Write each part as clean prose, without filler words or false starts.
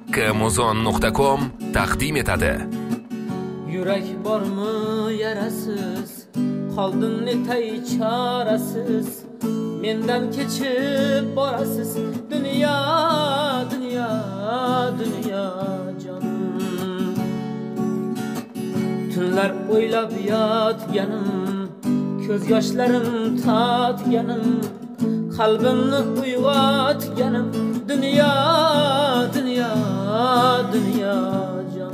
kmuzon.com taqdim etadi. Yurak bormi yarasiz, qoldin netay chorasiz, mendan kechib borasiz, dunyo dunyo dunyo jon. Tunlar o'ylab yotganim, ko'z yoshlarim totganim, qalbimni uyg'otganim, dunyo dunyo dunyo jon.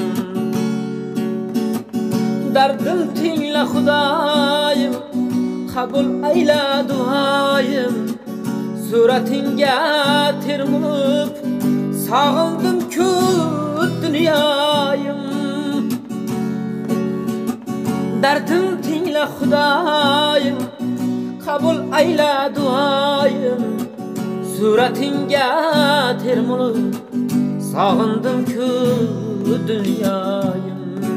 Dardim tingla Xudoyim, qabul ayla duoyim, suratinga termulib sog'indim-ku dunyoyim. Dardim tingla Xudoyim, qabul ayla duoyim, suratinga termulib sog'indim-ku dunyoyim.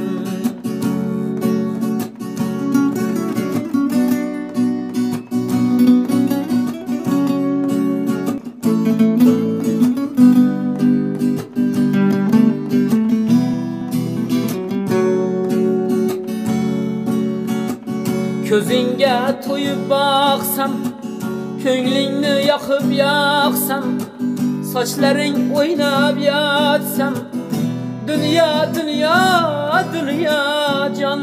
Ko'zingga to'yib boqsam, ko'nglingni yoqib yoqsam, sochlaring o'ynab yotsam, dunyo dunyo dunyo jon.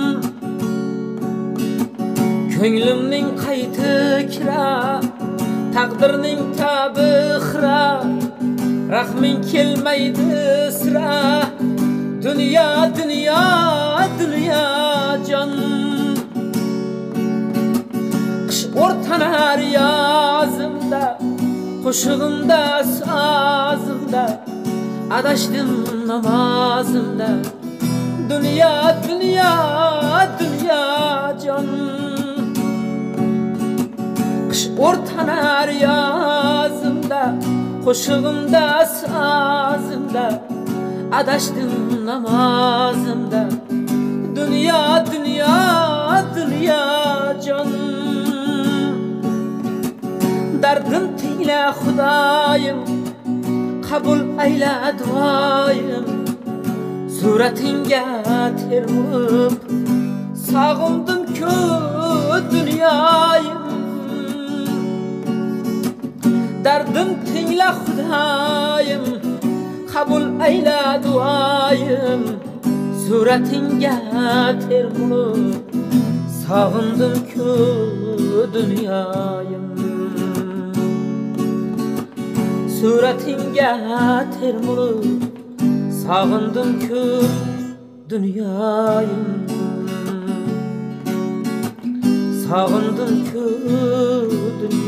Ko'nglimning qayti kira, taqdirning tabi xira, rahming kelmaydi sira, dunyo dunyo dunyo jon. O'rtanar yozimda, qo'shig'imda, sozimda, adashdim namozimda, dunyo dunyo dunyo jon. Qish o'rtanar yozimda, qo'shig'imda, sozimda, adashdim namozimda, dunyo dunyo dunyo jon. Dardim tingla Xudoyim, qabul ayla duoyim, suratinga termulib sog'indim-ku dunyoyim. Dardim tingla Xudoyim, qabul ayla duoyim, suratinga termulib sog'indim-ku dunyoyim. Suratinga termulib sog'indim-ku dunyoyim. Sog'indim-ku dunyoyim.